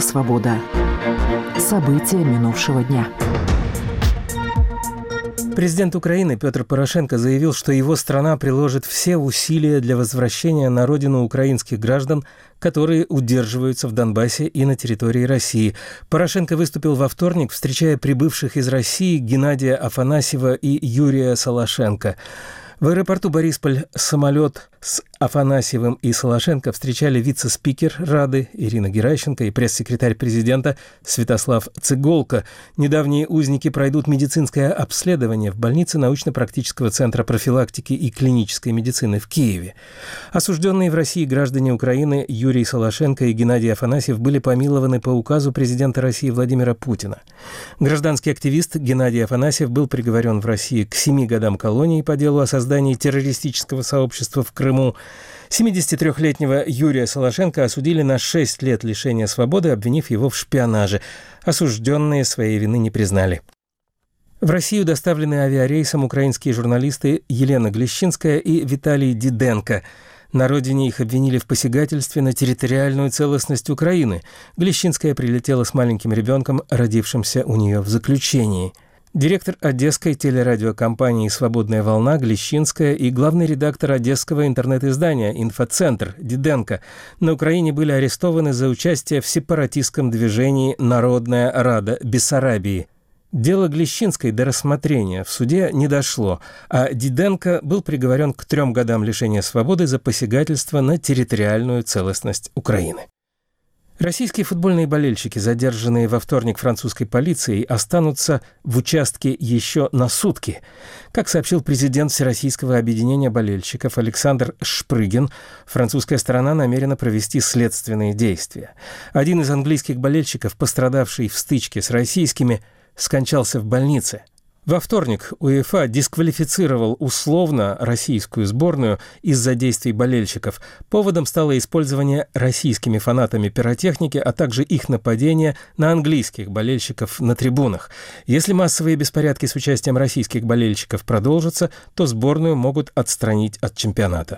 «Свобода». События минувшего дня. Президент Украины Петр Порошенко заявил, что его страна приложит все усилия для возвращения на родину украинских граждан, которые удерживаются в Донбассе и на территории России. Порошенко выступил во вторник, встречая прибывших из России Геннадия Афанасьева и Юрия Солошенко. В аэропорту Борисполь самолет с Афанасьевым и Солошенко встречали вице-спикер Рады Ирина Геращенко и пресс-секретарь президента Святослав Цыголко. Недавние узники пройдут медицинское обследование в больнице научно-практического центра профилактики и клинической медицины в Киеве. Осужденные в России граждане Украины Юрий Солошенко и Геннадий Афанасьев были помилованы по указу президента России Владимира Путина. Гражданский активист Геннадий Афанасьев был приговорен в России к 7 годам колонии по делу о создании террористического сообщества в Крыму. 73-летнего Юрия Солошенко осудили на 6 лет лишения свободы, обвинив его в шпионаже. Осужденные своей вины не признали. В Россию доставлены авиарейсом украинские журналисты Елена Глещинская и Виталий Диденко. На родине их обвинили в посягательстве на территориальную целостность Украины. Глещинская прилетела с маленьким ребенком, родившимся у нее в заключении. Директор одесской телерадиокомпании «Свободная волна» Глещинская и главный редактор одесского интернет-издания «Инфоцентр» Диденко на Украине были арестованы за участие в сепаратистском движении «Народная Рада Бессарабии». Дело Глещинской до рассмотрения в суде не дошло, а Диденко был приговорен к 3 годам лишения свободы за посягательство на территориальную целостность Украины. Российские футбольные болельщики, задержанные во вторник французской полицией, останутся в участке еще на сутки. Как сообщил президент Всероссийского объединения болельщиков Александр Шпрыгин, французская сторона намерена провести следственные действия. Один из английских болельщиков, пострадавший в стычке с российскими, скончался в больнице. Во вторник УЕФА дисквалифицировал условно российскую сборную из-за действий болельщиков. Поводом стало использование российскими фанатами пиротехники, а также их нападение на английских болельщиков на трибунах. Если массовые беспорядки с участием российских болельщиков продолжатся, то сборную могут отстранить от чемпионата.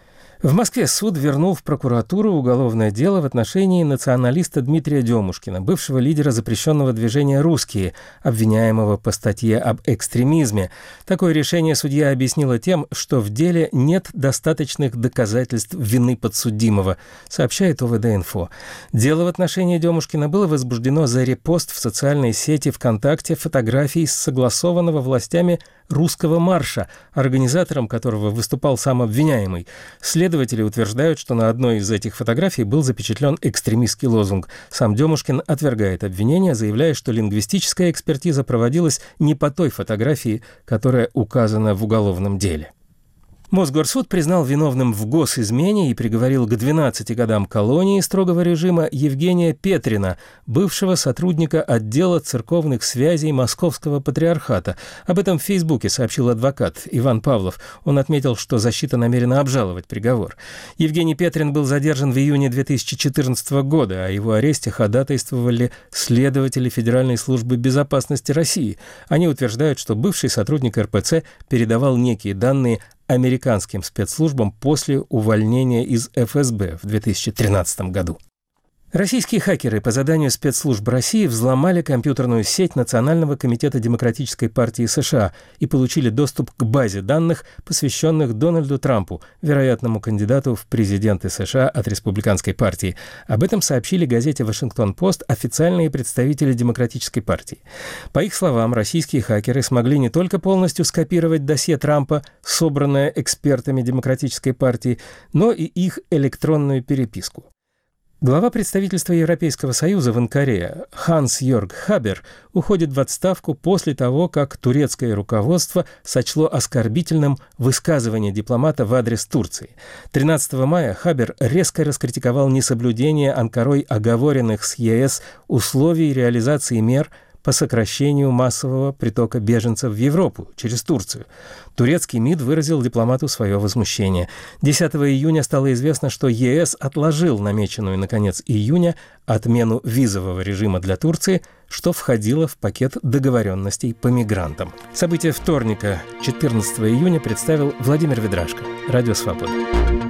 В Москве суд вернул в прокуратуру уголовное дело в отношении националиста Дмитрия Демушкина, бывшего лидера запрещенного движения «Русские», обвиняемого по статье об экстремизме. Такое решение судья объяснила тем, что в деле нет достаточных доказательств вины подсудимого, сообщает ОВД-Инфо. Дело в отношении Демушкина было возбуждено за репост в социальной сети ВКонтакте фотографий с согласованного властями русского марша, организатором которого выступал сам обвиняемый. Следователи утверждают, что на одной из этих фотографий был запечатлен экстремистский лозунг. Сам Демушкин отвергает обвинения, заявляя, что лингвистическая экспертиза проводилась не по той фотографии, которая указана в уголовном деле. Мосгорсуд признал виновным в госизмене и приговорил к 12 годам колонии строгого режима Евгения Петрина, бывшего сотрудника отдела церковных связей Московского патриархата. Об этом в Фейсбуке сообщил адвокат Иван Павлов. Он отметил, что защита намерена обжаловать приговор. Евгений Петрин был задержан в июне 2014 года. О его аресте ходатайствовали следователи Федеральной службы безопасности России. Они утверждают, что бывший сотрудник РПЦ передавал некие данные американским спецслужбам после увольнения из ФСБ в 2013 году. Российские хакеры по заданию спецслужб России взломали компьютерную сеть Национального комитета Демократической партии США и получили доступ к базе данных, посвященных Дональду Трампу, вероятному кандидату в президенты США от Республиканской партии. Об этом сообщили газете «Вашингтон-Пост» официальные представители Демократической партии. По их словам, российские хакеры смогли не только полностью скопировать досье Трампа, собранное экспертами Демократической партии, но и их электронную переписку. Глава представительства Европейского Союза в Анкаре Ханс-Йорг Хабер уходит в отставку после того, как турецкое руководство сочло оскорбительным высказывание дипломата в адрес Турции. 13 мая Хабер резко раскритиковал несоблюдение Анкарой оговоренных с ЕС условий реализации мер по сокращению массового притока беженцев в Европу через Турцию. Турецкий МИД выразил дипломату свое возмущение. 10 июня стало известно, что ЕС отложил намеченную на конец июня отмену визового режима для Турции, что входило в пакет договоренностей по мигрантам. События вторника, 14 июня, представил Владимир Ведрашко, Радио Свобода.